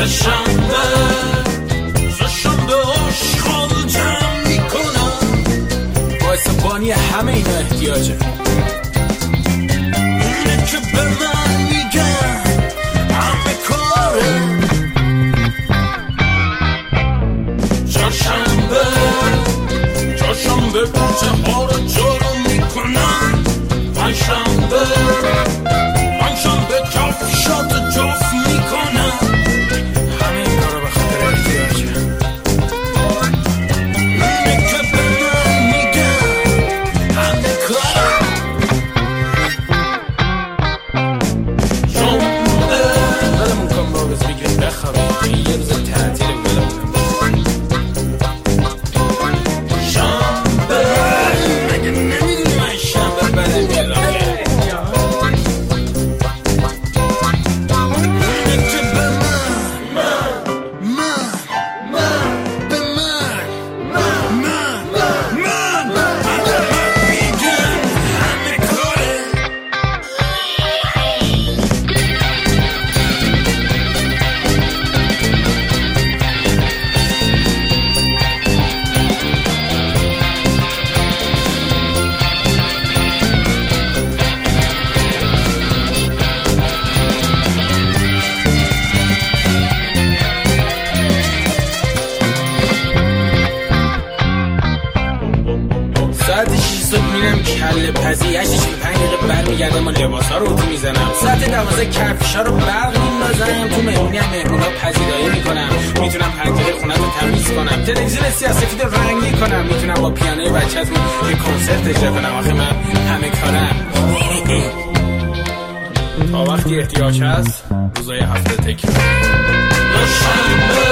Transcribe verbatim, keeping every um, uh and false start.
سشنبه سشنبه آشغال جمع میکنم باعث بانی همه اینا احتیاجه اونه که به من میگن همه کاره چهارشنبه چهارشنبه بوته ها رو جارو میکنن پنجشنبه پنجشنبه کفشات جفت میکنن همه این کارو به خاطر احتیاجه اونه که به من میگن همه کاره جمعه ولمون کن با بز بگیریم بخوابیم یه روز تعطیل ولمون میرم کله پزی هشت چهل و پنج دقیقه برمیگردم و لباسا رو اتو میزنم ساعت دوازده کفشا رو برق میندازم تو مهمونی هم مهمونا پذیرایی میکنم میتونم پنجره خونه رو تمیز کنم تلویزیون سیاسفید رنگی کنم میتونم با پیانوی بچه‌تون یه کنسرت اجرا کنم آخه من همه کارم تا وقتی احتیاج هست روزای هفته تکرار